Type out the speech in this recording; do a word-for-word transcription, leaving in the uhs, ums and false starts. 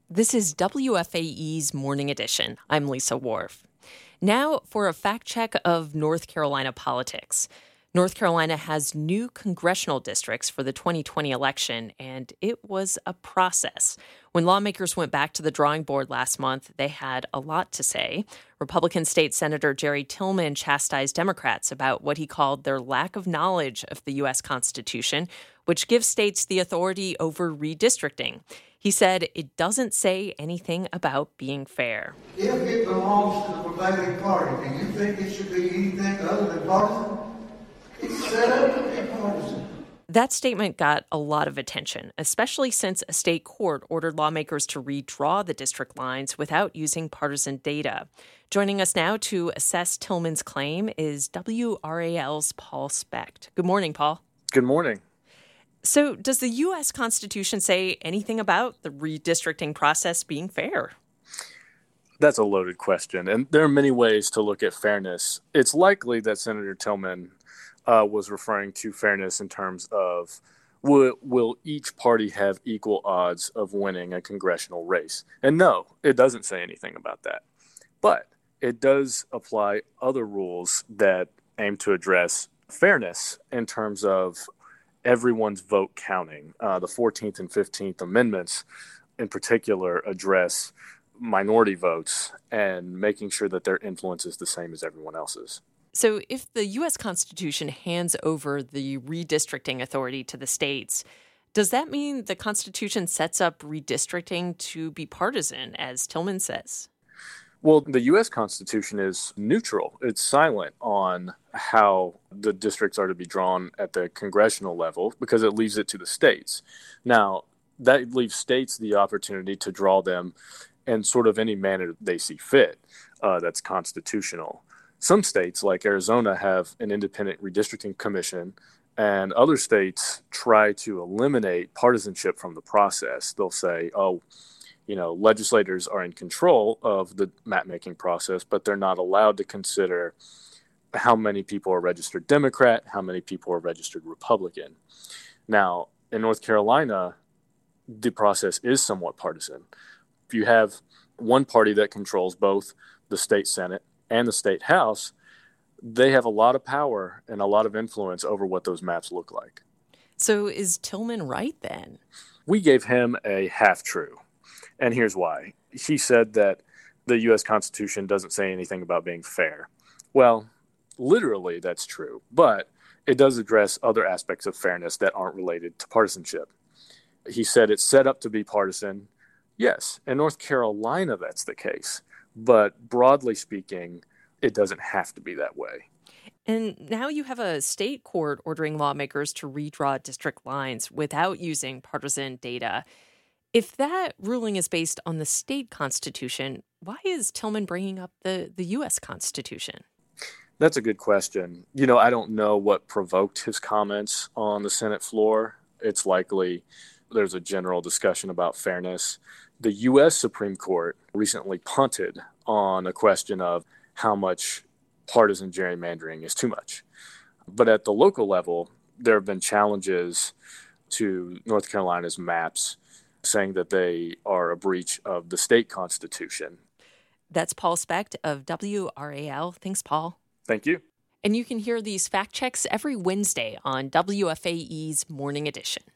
This is W F A E's Morning Edition. I'm Lisa Wharf. Now for a fact check of North Carolina politics. North Carolina has new congressional districts for the twenty twenty election, and it was a process. When lawmakers went back to the drawing board last month, they had a lot to say. Republican State Senator Jerry Tillman chastised Democrats about what he called their lack of knowledge of the U S Constitution, which gives states the authority over redistricting. He said it doesn't say anything about being fair. If it belongs to the prevailing party, do you think it should be anything other than partisan? It's set up to be partisan. That statement got a lot of attention, especially since a state court ordered lawmakers to redraw the district lines without using partisan data. Joining us now to assess Tillman's claim is W R A L's Paul Specht. Good morning, Paul. Good morning. So does the U S Constitution say anything about the redistricting process being fair? That's a loaded question, and there are many ways to look at fairness. It's likely that Senator Tillman uh, was referring to fairness in terms of will, will each party have equal odds of winning a congressional race? And no, it doesn't say anything about that. But it does apply other rules that aim to address fairness in terms of everyone's vote counting. Uh, the fourteenth and fifteenth Amendments in particular address minority votes and making sure that their influence is the same as everyone else's. So if the U S Constitution hands over the redistricting authority to the states, does that mean the Constitution sets up redistricting to be partisan, as Tillman says? Well, the U S Constitution is neutral. It's silent on how the districts are to be drawn at the congressional level because it leaves it to the states. Now, that leaves states the opportunity to draw them in sort of any manner they see fit uh, that's constitutional. Some states, like Arizona, have an independent redistricting commission, and other states try to eliminate partisanship from the process. They'll say, oh, you know, legislators are in control of the map-making process, but they're not allowed to consider how many people are registered Democrat, how many people are registered Republican. Now, in North Carolina, the process is somewhat partisan. If you have one party that controls both the state Senate and the state House, they have a lot of power and a lot of influence over what those maps look like. So is Tillman right then? We gave him a half-true. And here's why. He said that the U S Constitution doesn't say anything about being fair. Well, literally that's true, but it does address other aspects of fairness that aren't related to partisanship. He said it's set up to be partisan. Yes, in North Carolina that's the case, but broadly speaking, it doesn't have to be that way. And now you have a state court ordering lawmakers to redraw district lines without using partisan data. If that ruling is based on the state constitution, why is Tillman bringing up the, the U S Constitution? That's a good question. You know, I don't know what provoked his comments on the Senate floor. It's likely there's a general discussion about fairness. The U S Supreme Court recently punted on a question of how much partisan gerrymandering is too much. But at the local level, there have been challenges to North Carolina's maps saying that they are a breach of the state constitution. That's Paul Specht of W R A L. Thanks, Paul. Thank you. And you can hear these fact checks every Wednesday on W F A E's Morning Edition.